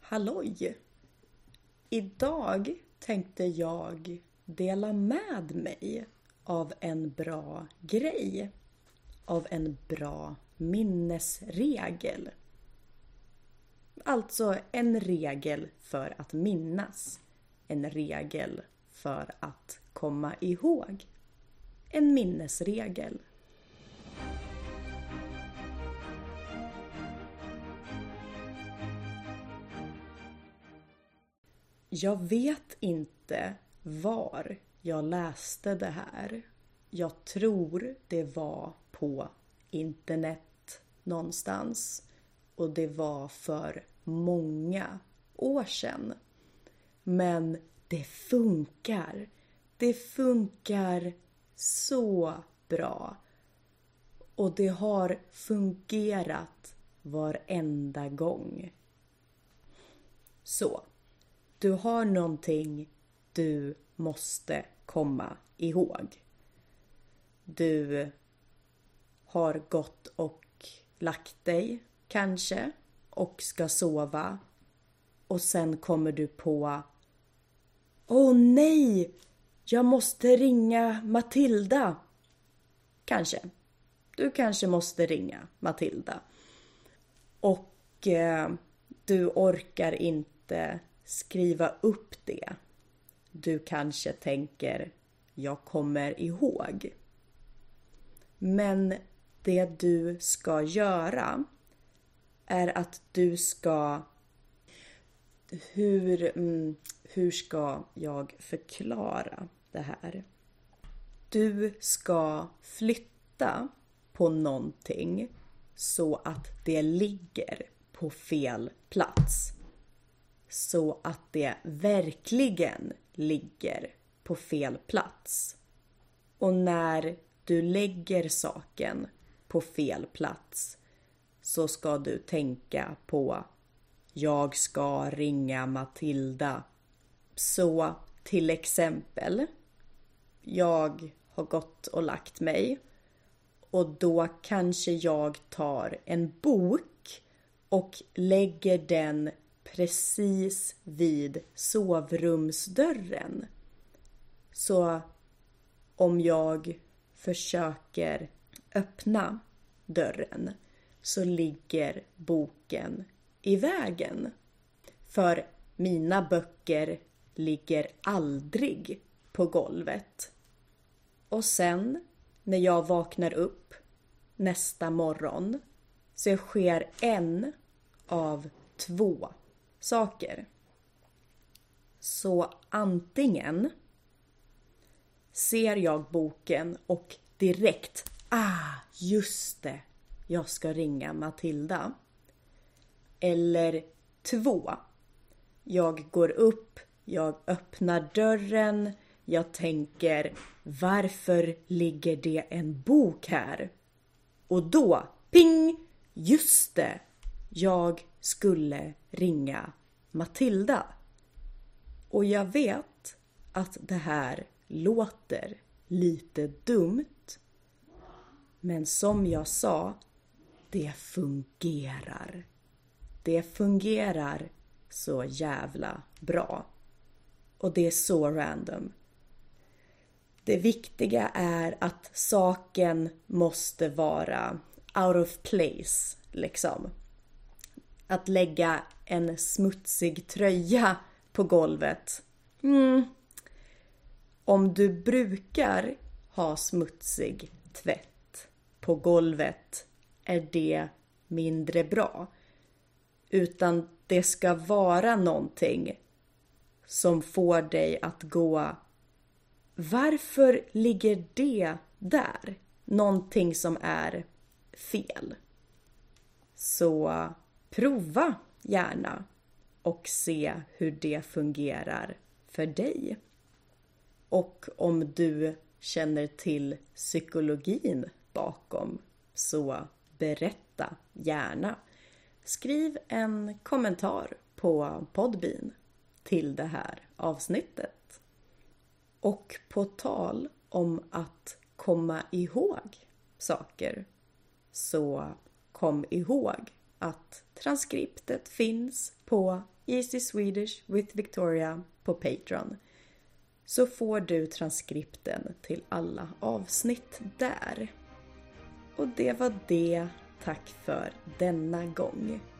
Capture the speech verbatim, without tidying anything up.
Halloj! Idag tänkte jag dela med mig av en bra grej. Av en bra minnesregel. Alltså en regel för att minnas. En regel för att komma ihåg. En minnesregel. Jag vet inte var jag läste det här. Jag tror det var på internet någonstans. Och det var för många år sedan. Men det funkar. Det funkar så bra. Och det har fungerat varenda gång. Så. Du har någonting du måste komma ihåg. Du har gått och lagt dig kanske och ska sova. Och sen kommer du på: Åh nej, jag måste ringa Matilda. Kanske. Du kanske måste ringa Matilda. Och eh, du orkar inte skriva upp det. Du kanske tänker: jag kommer ihåg. Men det du ska göra är att du ska... Hur, hur ska jag förklara det här? Du ska flytta på någonting så att det ligger på fel plats. Så att det verkligen ligger på fel plats. Och när du lägger saken på fel plats så ska du tänka på: jag ska ringa Matilda. Så till exempel, jag har gått och lagt mig. Och då kanske jag tar en bok och lägger den precis vid sovrumsdörren. Så om jag försöker öppna dörren så ligger boken i vägen. För mina böcker ligger aldrig på golvet. Och sen när jag vaknar upp nästa morgon så sker en av två saker. Så antingen ser jag boken och direkt, ah, just det, jag ska ringa Matilda. Eller två, jag går upp, jag öppnar dörren, jag tänker: varför ligger det en bok här? Och då, ping, just det, jag skulle ringa Matilda. Och jag vet att det här låter lite dumt. Men som jag sa, det fungerar. Det fungerar så jävla bra. Och det är så random. Det viktiga är att saken måste vara out of place, liksom. Att lägga en smutsig tröja på golvet. Mm. Om du brukar ha smutsig tvätt på golvet är det mindre bra. Utan det ska vara någonting som får dig att gå: varför ligger det där? Någonting som är fel. Så prova gärna och se hur det fungerar för dig. Och om du känner till psykologin bakom, så berätta gärna. Skriv en kommentar på Podbean till det här avsnittet. Och på tal om att komma ihåg saker, så kom ihåg att transkriptet finns på Easy Swedish with Victoria på Patreon. Så får du transkripten till alla avsnitt där. Och det var det. Tack för denna gång.